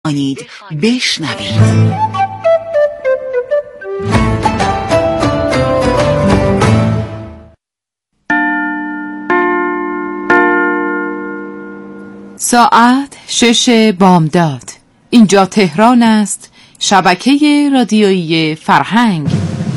بشنوید. ساعت 6 بامداد. اینجا تهران است، شبکه رادیویی فرهنگ.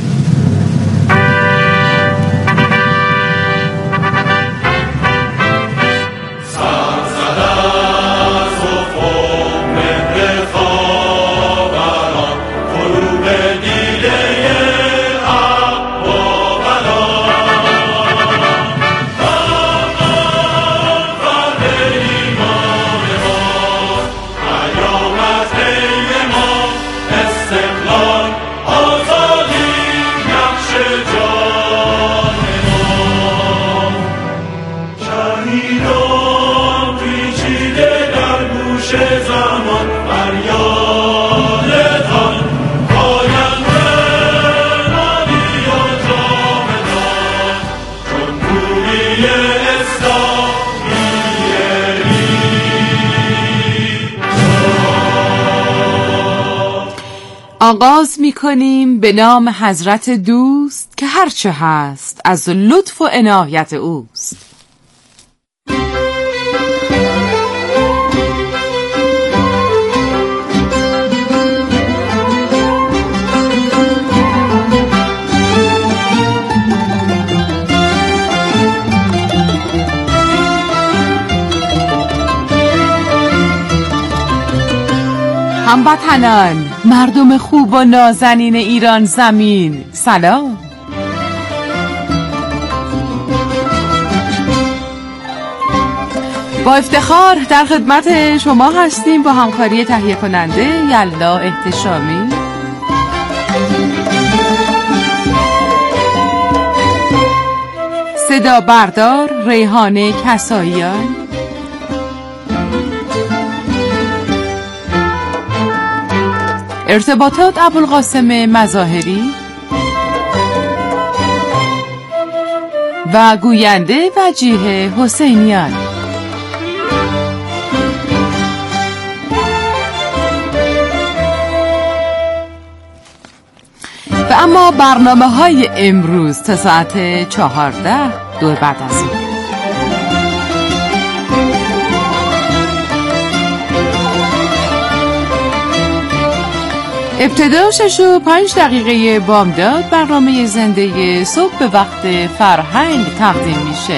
آغاز می‌کنیم به نام حضرت دوست که هرچه هست از لطف و عنایت اوست. هموطنان، مردم خوب و نازنین ایران زمین، سلام. با افتخار در خدمت شما هستیم با همکاری تهیه کننده یلا احتشامی. صدا بردار ریحانه کساییان. ارتباطات ابوالقاسم مظاهری و گوینده وجیه حسینیان. و اما برنامه‌های امروز تا ساعت 14 دور بعد از این. ابتدا 6:05 بامداد برنامه زنده صبح به وقت فرهنگ تقدیم میشه.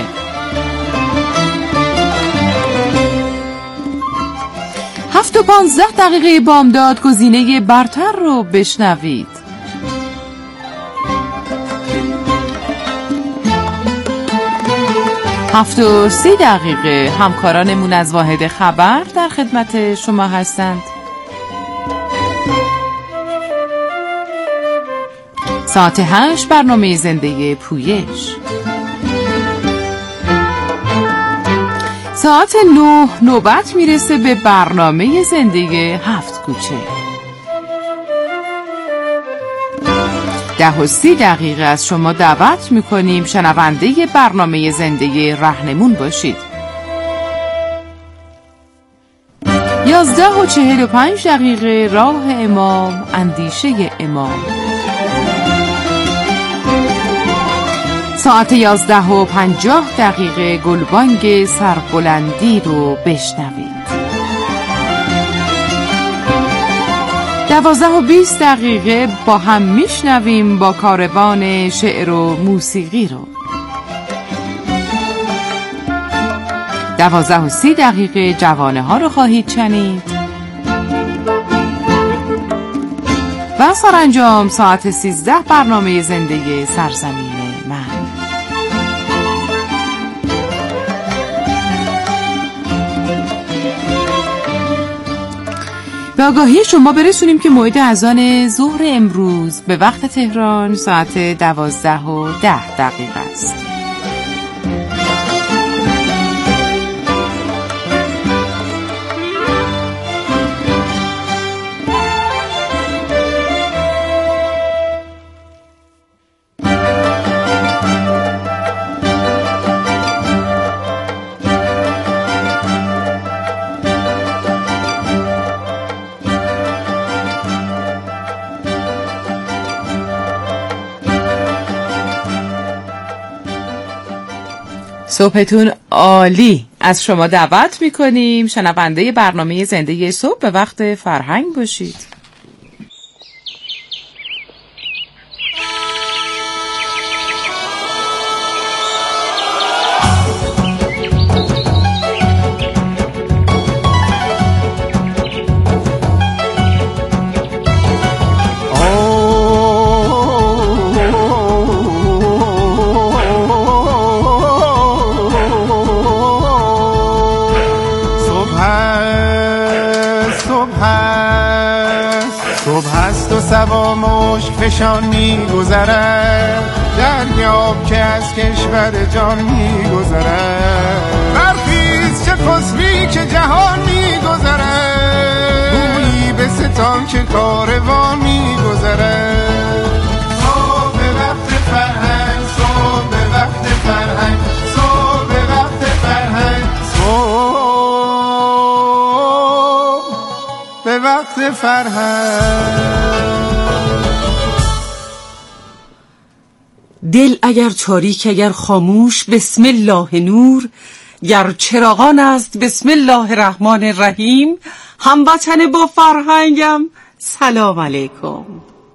هفت و 15 بامداد گزینه برتر رو بشنوید. هفت و 30 همکارانمون از واحد خبر در خدمت شما هستند. ساعت 8 برنامه زنده پویش. ساعت 9 نوبت میرسه به برنامه زنده 7 کوچه. 10:30 از شما دعوت میکنیم شنونده برنامه زنده رهنمون باشید. 11:45 راه امام، اندیشه امام. ساعت 11:50 گلبانگ سربلندی رو بشنوید. 12:20 با هم میشنویم با کاروان شعر و موسیقی رو. 12:30 جوانه ها رو خواهید شنید. و سرانجام ساعت 13 برنامه زنده سرزمین من. به آگاهی شما برسونیم که موعد اذان ظهر امروز به وقت تهران ساعت 12:10 است. صبحتون عالی. از شما دعوت میکنیم شنونده برنامه زنده صبح به وقت فرهنگ باشید. سوا مشک فشان می گذرد، دریاب که از کشور جان می گذرد. برخیز چه خسبی که جهان می گذرد، گویی به ستان که کاروان می گذرد. صبح وقت فرهنگ، صبح وقت فرهنگ، صبح وقت فرهنگ، صبح وقت فرهنگ. دل اگر تاریک اگر خاموش، بسم الله نور. گر چراغان است بسم الله الرحمن الرحیم. هموطن با فرهنگم سلام علیکم.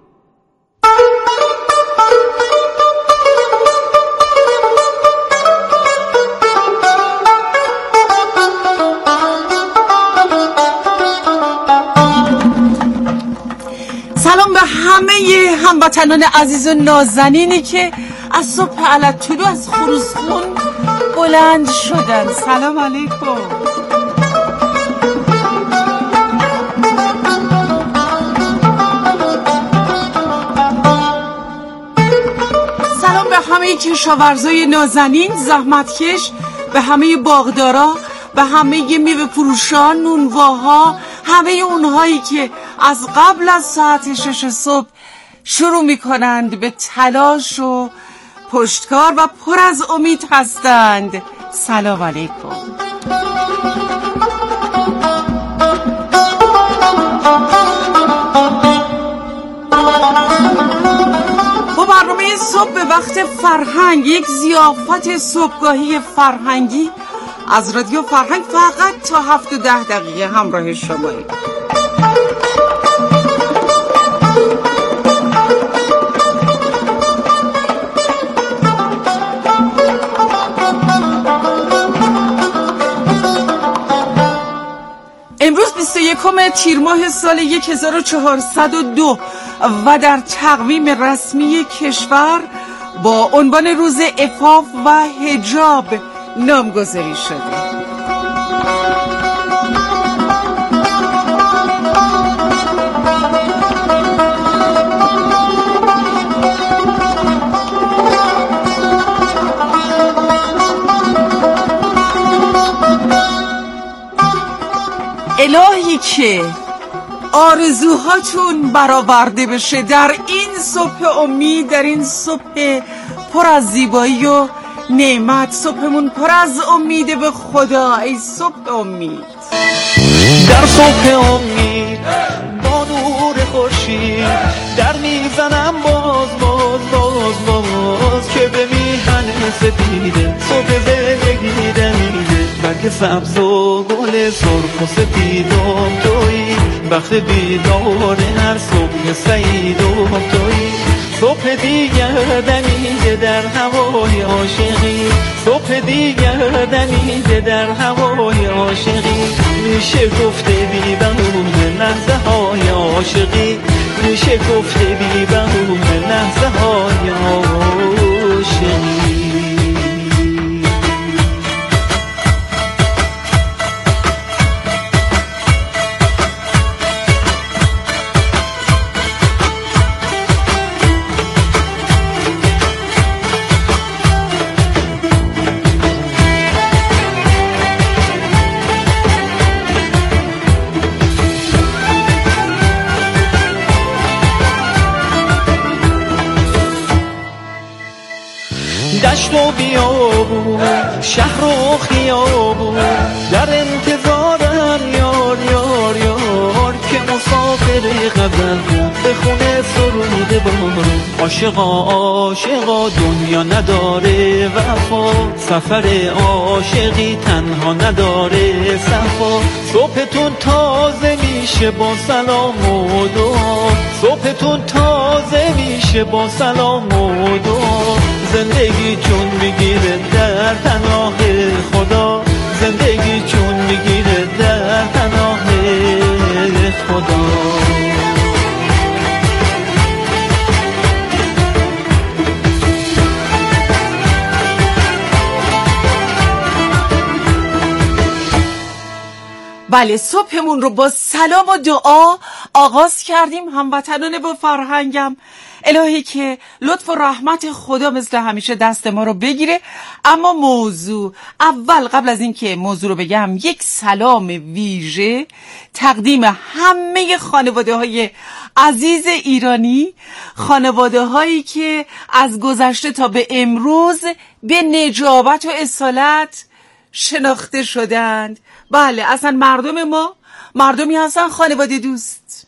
سلام به همه هموطنان عزیز و نازنینی که از صبح علت طلوع از خروسخون بلند شدن. سلام علیکم. سلام به همه کشاورزای نازنین زحمتکش، به همه باغدارا، به همه میوه فروشان، نونواها، همه اونهایی که از قبل از ساعت 6 صبح شروع میکنند به تلاش و پشتکار و پر از امید هستند. سلام علیکم. با برنامه صبح به وقت فرهنگ، یک ضیافت صبحگاهی فرهنگی از رادیو فرهنگ، فقط تا 7 و 10 دقیقه همراه شماییم. امروز 21 تیر ماه سال 1402 و در تقویم رسمی کشور با عنوان روز عفاف و حجاب نامگذاری شده. الهی که آرزوهاتون برآورده بشه در این صبح امید، در این صبح پر از زیبایی و نعمت، صبحمون پر از امید به خدا. ای صبح امید، در صبح امید با نور خورشید در میزنم باز که به میهن سپیده صبح زندگی دمیده، برگ سبز و گل سرخ و سپیدم تویی، بخت بیدار هر صبح سعیدم تویی. صبح دیگر دمیده در هوای عاشقی، صبح دیگر دمیده در هوای عاشقی. میشه گفته بی بهونه لحظه های عاشقی، میشه گفته بی بهونه لحظه های عاشقی. دشت و بیابون، شهر و خیابون، در انتظارم یار یار یار که مسافر غزل به خونه سرود شده بارون. عاشقا دنیا نداره وفا، سفر عاشقی تنها نداره صفا. صبحتون تازه میشه با سلام و دعا، صبحتون تازه میشه با سلام و دعا. زندگی جون میگیره در پناه خدا، زندگی جون میگیره در پناه خدا. بله، صبحمون رو با سلام و دعا آغاز کردیم. هموطنان با فرهنگم، الهی که لطف و رحمت خدا مثل همیشه دست ما رو بگیره. اما موضوع اول، قبل از این که موضوع رو بگم، یک سلام ویژه تقدیم همه خانواده های عزیز ایرانی، خانواده هایی که از گذشته تا به امروز به نجابت و اصالت شناخته شدند. بله، اصلا مردم ما مردمی هستن خانواده دوست.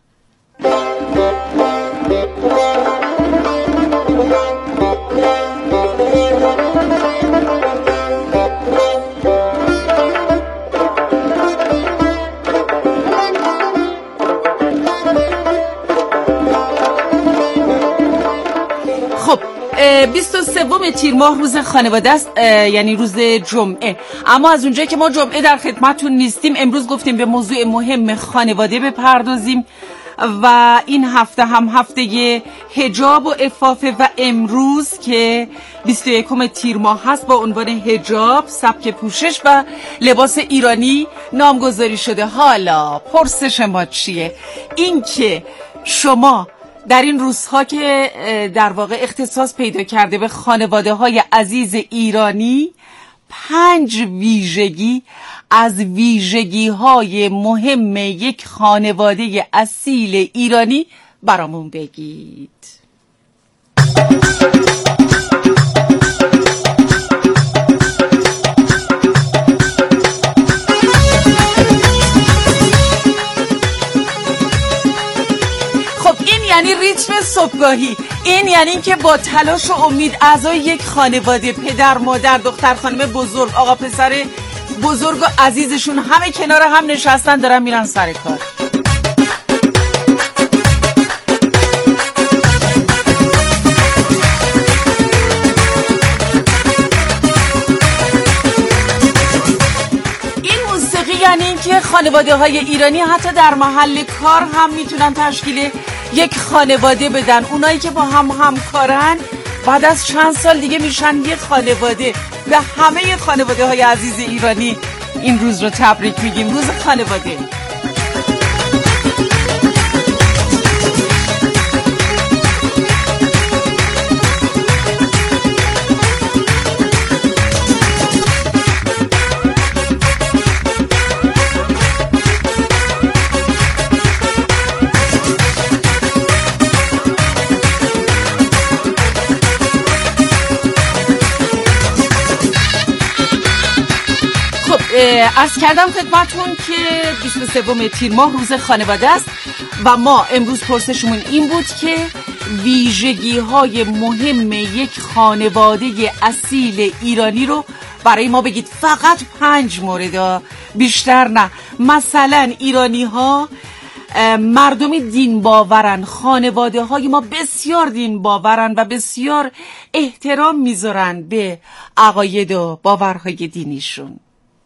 خب 23 تیر ماه روز خانواده است، یعنی روز جمعه. اما از اونجایی که ما جمعه در خدمتون نیستیم، امروز گفتیم به موضوع مهم خانواده بپردازیم و این هفته هم هفته حجاب و عفافه و امروز که 21 تیر ماه هست با عنوان حجاب، سبک پوشش و لباس ایرانی نامگذاری شده. حالا پرسش ما چیه؟ این که شما در این روزها که در واقع اختصاص پیدا کرده به خانواده های عزیز ایرانی، 5 ویژگی از ویژگی های مهم یک خانواده اصیل ایرانی برامون بگید. یعنی ریتم صبحگاهی، این یعنی که با تلاش و امید اعضای یک خانواده، پدر، مادر، دختر، خانم بزرگ، آقا پسر بزرگ و عزیزشون همه کنار هم نشستن، دارن میرن سر کار. این موسیقی یعنی این که خانواده های ایرانی حتی در محل کار هم میتونن تشکیل یک خانواده بدن. اونایی که با هم همکارن بعد از چند سال دیگه میشن یک خانواده. به همه خانواده های عزیز ایرانی این روز رو تبریک میگیم، روز خانواده. عرض کردم خدمتون که 23 تیر ماه روز خانواده است و ما امروز پرسشمون این بود که ویژگی های مهم یک خانواده اصیل ایرانی رو برای ما بگید. فقط 5 مورد، بیشتر نه. مثلا ایرانی ها مردمی دین باورن، خانواده های ما بسیار دین باورن و بسیار احترام میذارن به عقاید و باورهای دینیشون.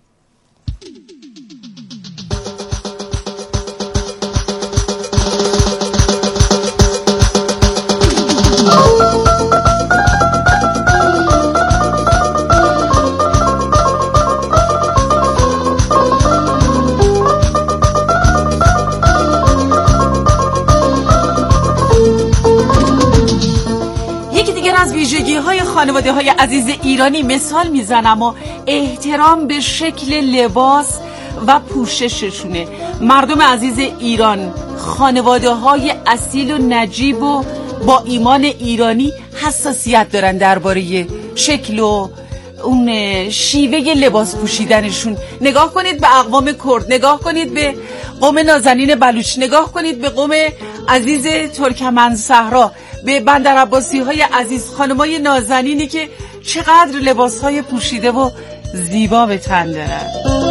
خانواده های عزیز ایرانی مثال میزنم و احترام به شکل لباس و پوشششونه. مردم عزیز ایران خانواده های اصیل و نجیب و با ایمان ایرانی حساسیت دارن درباره شکل و اون شیوه لباس پوشیدنشون. نگاه کنید به اقوام کرد، نگاه کنید به قوم نازنین بلوچ، نگاه کنید به قوم عزیز ترکمن صحرا، به بندرعباسی های عزیز، خانمای نازنینی که چقدر لباس های پوشیده و زیبا به تن دارن.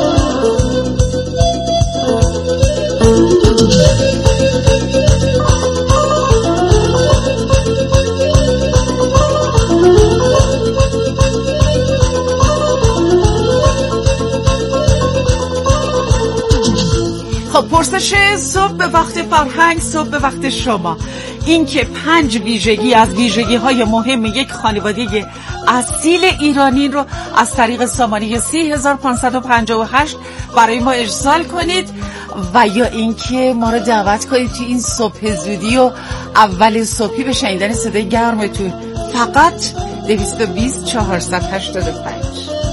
خب پرسش صبح به وقت فرهنگ، صبح به وقت شما، این که 5 ویژگی از ویژگی‌های مهم یک خانواده اصیل ایرانی رو از طریق سامانه 3558 برای ما ارسال کنید و یا اینکه ما رو دعوت کنید تو این صبح زودی و اول صبحی به شنیدن صدای گرمتون. فقط 220 485.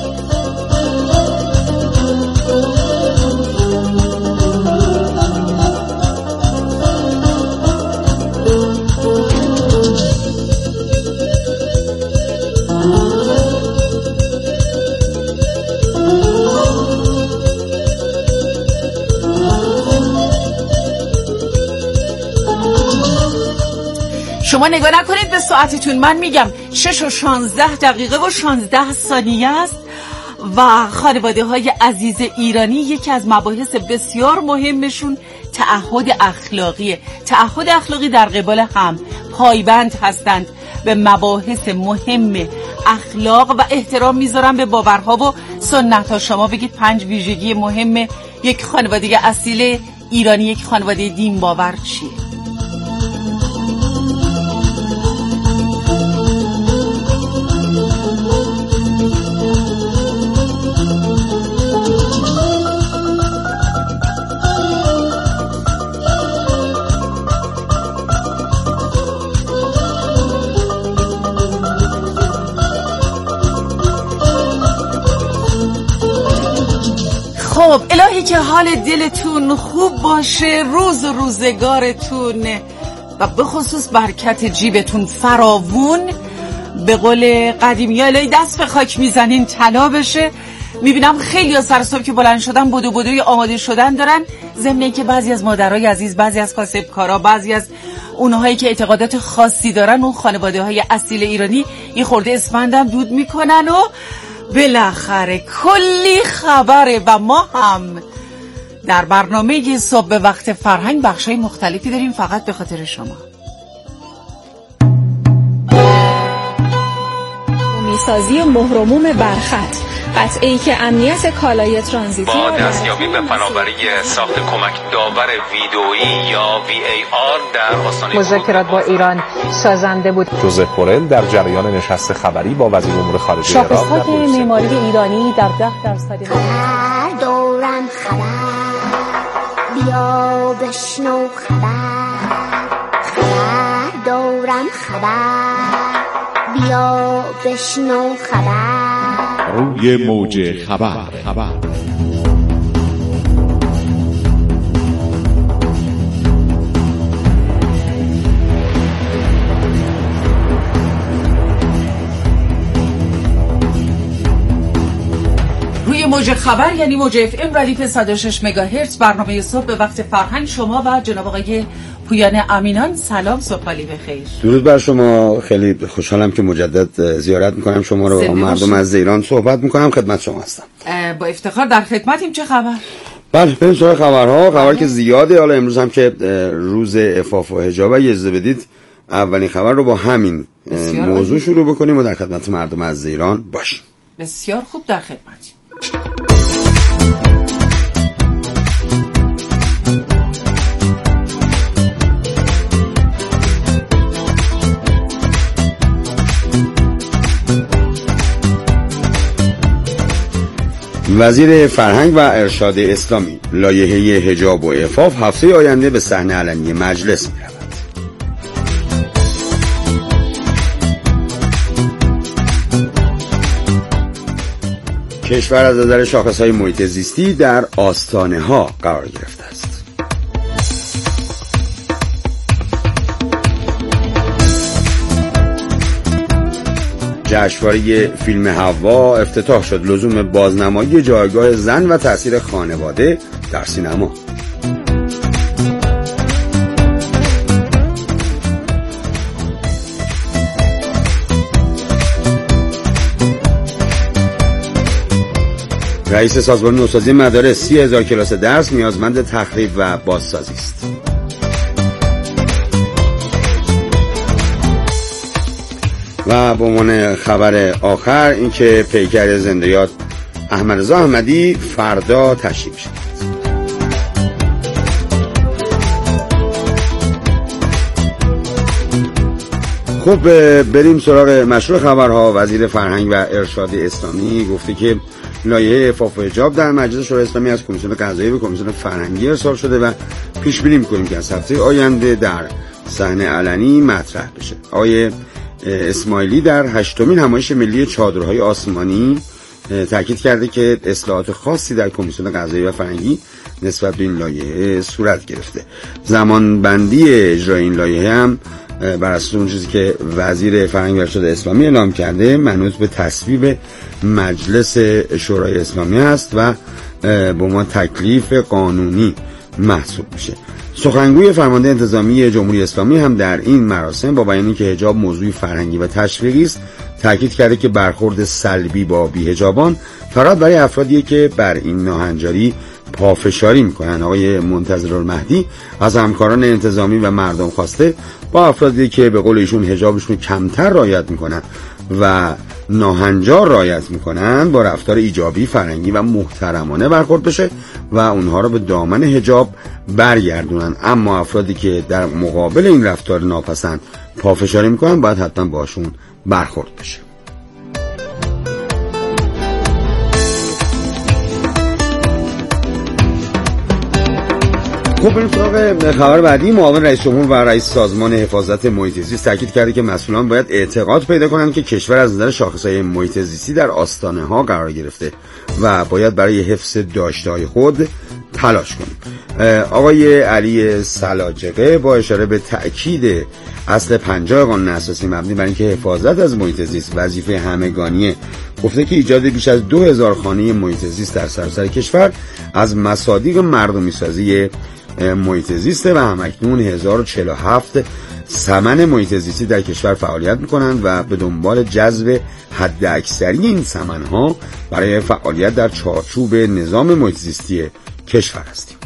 شما نگاه نکنید به ساعتتون، من میگم 6 و 16 دقیقه و 16 ثانیه است و خانواده های عزیز ایرانی یکی از مباحث بسیار مهمشون تعهد اخلاقیه. تعهد اخلاقی در قبال هم پایبند هستند به مباحث مهم اخلاق و احترام میذارن به باورها و سنت ها. شما بگید 5 ویژگی مهم یک خانواده اصیل ایرانی، یک خانواده دین باور چیه؟ خب الهی که حال دلتون خوب باشه، روز و روزگارتون و به خصوص برکت جیبتون فراوون. به قول قدیمی ها الهی دست به خاک میزنین طلا بشه. میبینم خیلی ها سر صبح که بلند شدن بدوی آماده شدن دارن، ضمن اینکه بعضی از مادرای عزیز، بعضی از کاسبکارا، بعضی از اونهایی که اعتقادات خاصی دارن، اون خانواده های اصیل ایرانی یه خورده اسفندم دود میکنن و بالاخره کلی خبره. و ما هم در برنامه صبح به وقت فرهنگ بخشای مختلفی داریم فقط به خاطر شما. میسازی مهرموم برخط، قطعه‌ای که امنیت کالای ترانزیتی با دستیابی به فناوری ساخت کمک داور ویدئویی یا VAR در آستانه مذاکرات با ایران سازنده بود. جوزف بورل در جریان نشست خبری با وزیر امور خارجه ایران شاخص‌های معماری ایرانی در 10% خبر دورم خبر بیا بشنو خبر دورم خبر بیا بشنو خبر روی موج خبر. روی موج خبر یعنی موج FM ردیف 106 مگاهرتز، برنامه صبح به وقت فرهنگ. شما و جناب آقای پویان امینان سلام، صبح خالی بخیر. درود بر شما. خیلی خوشحالم که مجدد زیارت میکنم شما رو، مردم از ایران صحبت میکنم، خدمت شما هستم. با افتخار در خدمتیم. چه خبر؟ بله بریم سراغ خبرها. خبر که زیاده. حالا امروز هم که روز عفاف و حجاب، اجازه بدید اولین خبر رو با همین موضوع شروع بکنیم و در خدمت مردم از ایران باشیم. بسیار خوب، در خدمتیم. وزیر فرهنگ و ارشاد اسلامی لایحه حجاب و عفاف هفته آینده به صحنه علنی مجلس می‌رود. کشور از نظر شاخص‌های محیط زیستی در آستانه‌ها قرار گرفته است. جشنواره فیلم حوا افتتاح شد. لزوم بازنمایی جایگاه زن و تأثیر خانواده در سینما. رئیس سازمان نوسازی مدارس 30,000 کلاس درس نیازمند تخریب و بازسازی است. و به عنوان خبر آخر اینکه پیکر زنده یاد احمدرضا احمدی فردا تشریف شد. خب بریم سراغ مشروع خبرها. وزیر فرهنگ و ارشاد اسلامی گفته که لایحه عفاف و حجاب در مجلس شورای اسلامی از کمیسیون قضایی به کمیسیون فرهنگی ارسال شده و پیش بینی می‌کنیم که از هفته آینده در صحنه علنی مطرح بشه. آقای اسماعیلی در 8مین همایش ملی چادرهای آسمانی تاکید کرده که اصلاحات خاصی در کمیسیون قضایی و فرهنگی نسبت به این لایحه صورت گرفته. زمانبندی اجرای این لایحه هم بر اساس اون چیزی که وزیر فرهنگ و ارشاد اسلامی اعلام کرده منوط به تصویب مجلس شورای اسلامی است و به عنوان تکلیف قانونی محسوب میشه. سخنگوی فرمانده انتظامی جمهوری اسلامی هم در این مراسم با بیان اینکه حجاب موضوع فرهنگی و تشویقی است تاکید کرده که برخورد سلبی با بی‌حجابان فقط برای افرادی که بر این ناهنجاری پافشاری میکنن. آقای منتظرالمهدی از همکاران انتظامی و مردم خواسته با افرادی که به قول ایشون حجابشون کمتر رعایت میکنن و ناهنجار رعایت میکنن با رفتار ایجابی، فرهنگی و محترمانه برخورد بشه و اونها رو به دامن حجاب برگردونن. اما افرادی که در مقابل این رفتار ناپسند پافشاری میکنن باید حتما باشون برخورد بشه. خب بریم سراغ خبر بعدی. معاون رئیس جمهور و رئیس سازمان حفاظت محیط زیست تاکید کرده که مسئولان باید اعتقاد پیدا کنند که کشور از نظر شاخصهای محیط زیستی در آستانه ها قرار گرفته و باید برای حفظ داشته‌های خود تلاش کنیم. آقای علی سلاجقه با اشاره به تأکید اصل 50 قانون اساسی مبنی بر اینکه حفاظت از محیط زیست وظیفه همگانیه گفته که ایجاد بیش از 2000 خانه محیط زیست در سراسر کشور از مصادیق مردمی سازی محیط زیسته و همکنون 1047 سمن محیط زیستی در کشور فعالیت میکنند و به دنبال جذب حد اکثری این سمنها برای فعالیت در چارچوب نظام محیط زیستی کشور هستیم.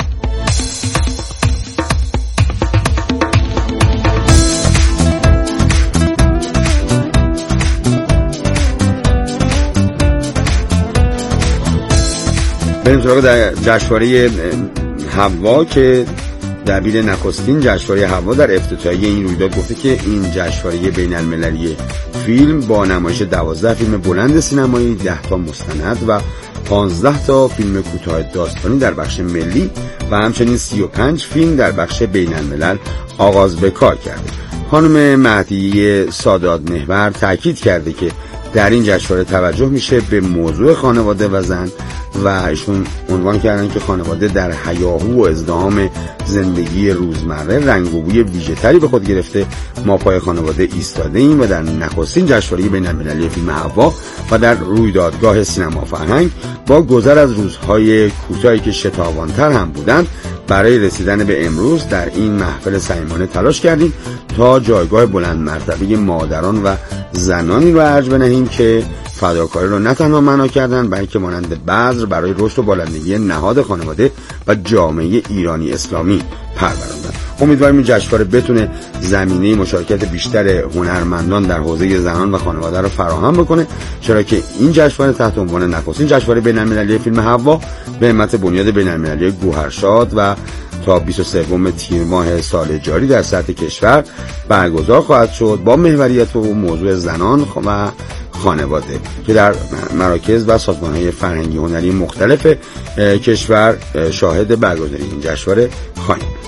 بریم سراغ جشنواره حوا که دبیر نخستین جشنواره حوا در افتتاحیه این رویداد گفته که این جشنواره بین المللی فیلم با نمایش 12 فیلم بلند سینمایی، 10 تا مستند و 15 تا فیلم کوتاه داستانی در بخش ملی و همچنین 35 فیلم در بخش بین الملل آغاز به کار کرده. خانم مهدیه سادات محور تاکید کرده که در این جشنواره توجه میشه به موضوع خانواده و زن و ایشون عنوان کردن که خانواده در هیاهو و ازدحام زندگی روزمره رنگ و بوی ویژه‌تری به خود گرفته. ما پای خانواده ایستاده ایم و در نخستین جشنواره بین‌المللی فیلم حوا و در رویدادگاه سینما فرهنگ با گذر از روزهای کوتاهی که شتابان‌تر هم بودند برای رسیدن به امروز در این محفل صمیمانه تلاش کردیم تا جایگاه بلند مرتبه مادران و زنانی رو ارج بنهیم که فداکاری رو نه تنها معنا کردن بلکه مانند بذر برای رشد و بالندگی نهاد خانواده و جامعه ایرانی اسلامی پروراندن. امیدواریم این جشنواره بتونه زمینه مشارکت بیشتر هنرمندان در حوزه زنان و خانواده رو فراهم بکنه، چرا که این جشنواره تحت عنوان نخستین جشنواره بین‌المللی فیلم حوا به همت بنیاد بین‌المللی گوهرشاد و تا 23 تیر ماه سال جاری در سطح کشور برگزار خواهد شد با محوریت و موضوع زنان و خانواده که در مراکز و سازمان‌های فرهنگی هنری مختلف کشور شاهد برگزاری این جشنواره خواهیم بود.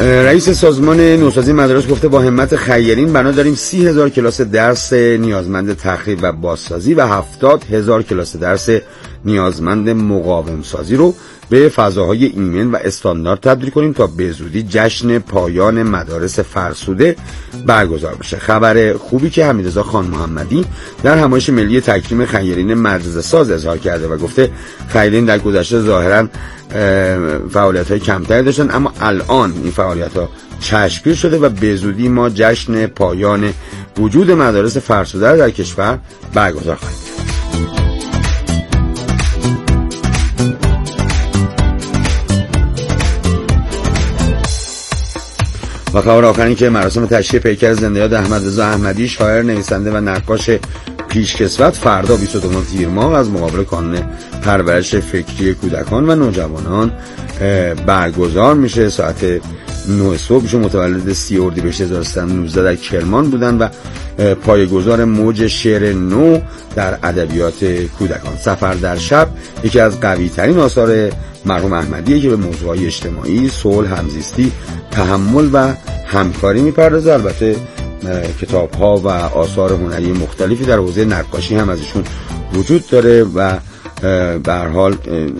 رئیس سازمان نوسازی مدارس گفته با همت خیرین بنا داریم 30,000 کلاس درس نیازمند تخریب و بازسازی و 70,000 کلاس درس نیازمند مقاوم سازی رو به فضاهای ایمن و استاندارد تبدیل کنیم تا به زودی جشن پایان مدارس فرسوده برگزار بشه. خبر خوبی که حمیدرضا خان محمدی در همایش ملی تکریم خیرین مدرسه ساز اظهار کرده و گفته خیرین در گذشته ظاهراً فعالیت‌های کمتری داشتن، اما الان این فعالیت‌ها چشمگیر شده و به زودی ما جشن پایان وجود مدارس فرسوده در کشور برگزار خواهیم کرد. و خبر آخرین که مراسم تشییع پیکر زنده‌یاد احمدرضا احمدی شاعر، نویسنده و نقاش پیشکسوت فردا 22 تیر ماه از مقابل کانون پرورش فکری کودکان و نوجوانان برگزار میشه. ساعت 9 صبح متولد 30 اردیبهشت 1319 در کرمان بودن و پایه‌گذار موج شعر نو در ادبیات کودکان. سفر در شب یکی از قوی‌ترین آثار مرحوم احمدیه که به موضوعات اجتماعی، صلح، همزیستی، تحمل و همکاری میپردازه. البته کتاب‌ها و آثار هنری مختلفی در حوزه نقاشی هم ازشون وجود داره و به هر حال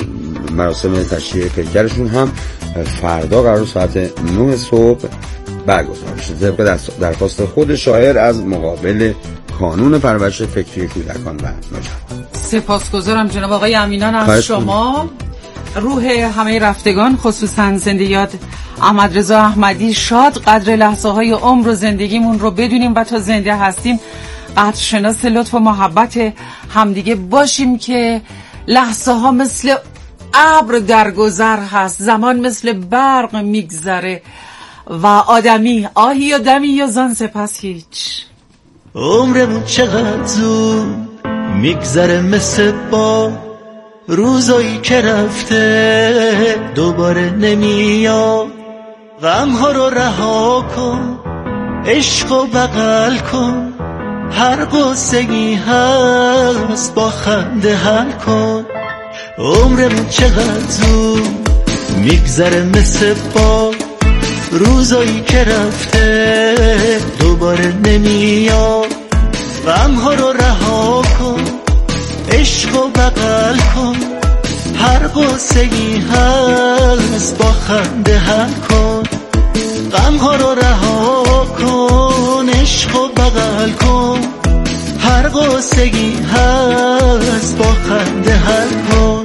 مراسم تشییع پیکرشون هم فردا قرار ساعت 9 صبح برگزار بشه طبق درخواست خود شاعر از مقابل کانون پرورش فکری کودکان و نوجوانان. سپاسگزارم جناب آقای امینان از شما. روح همه رفتگان خصوصا زنده‌یاد احمدرضا احمدی شاد، قدر لحظه های عمر و زندگیمون رو بدونیم و تا زنده هستیم قدرشناس لطف و محبت همدیگه باشیم که لحظه ها مثل ابر در گذر هست، زمان مثل برق میگذره و آدمی آهی یا دمی یا زان سپس هیچ. عمرمون چقدر زود میگذره مثل با روزایی که رفته دوباره نمیاد. غمها رو رها کن، عشق و بغل کن، هر قصگی هست با خنده حل کن. عمرمون چقدر زود میگذره مثل با روزایی که رفته دوباره نمیاد. غمها رو رها کن، عشق و بغل کن، هر قصگی هست با خنده حل کن. غمها رو رها کن، عشق و بغل کن، هر قصگی هست با خنده حل کن.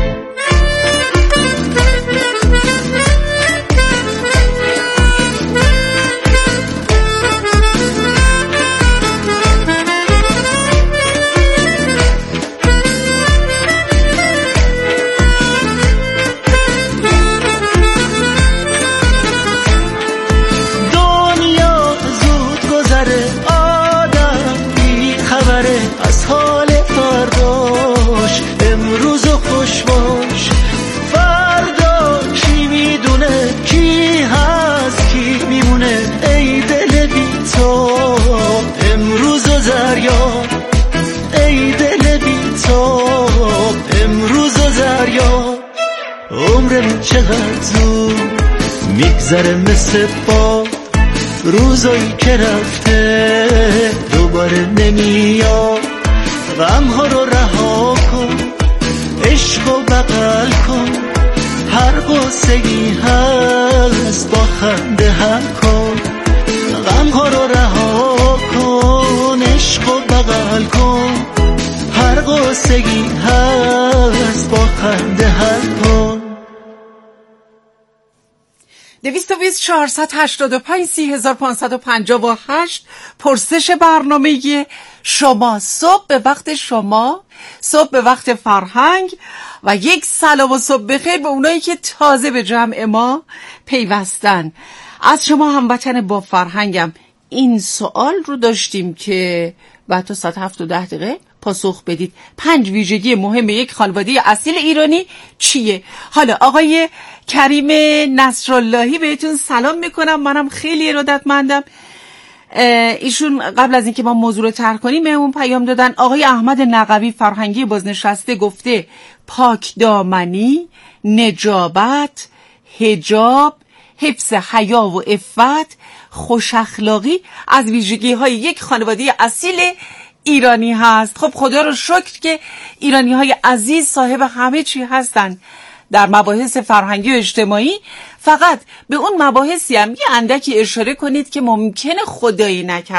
عمرمون چقدر زود میگذره مثل باد روزایی که رفته دوباره نمیاد. غمها رو رها کن، عشق و بغل کن، هر قصگی هست با خنده حل کن. غمها رو رها کن، عشق و بغل کن، هر قصگی هست با خنده حل کن. 220-485-3558 پرسش برنامه شما، صبح به وقت شما، صبح به وقت فرهنگ و یک سلام و صبح بخیر به اونایی که تازه به جمع ما پیوستن. از شما هموطن با فرهنگم این سوال رو داشتیم که بعد تا ساعت 7 و 10 دقیقه پاسخ بدید. 5 ویژگی مهم یک خانواده اصیل ایرانی چیه؟ حالا آقای کریم نصراللهی بهتون سلام میکنم، منم خیلی ارادتمندم. ایشون قبل از اینکه ما موضوع رو طرح کنیم بهمون پیام دادن. آقای احمد نقوی فرهنگی بازنشسته گفته پاک دامنی، نجابت، حجاب، حفظ حیا و عفت، خوش اخلاقی از ویژگی‌های یک خانواده اصیل ایرانی هست. خب خدا رو شکر که ایرانی‌های عزیز صاحب همه چی هستن در مباحث فرهنگی و اجتماعی. فقط به اون مباحثی هم یه اندکی اشاره کنید که ممکنه خدایی نکرده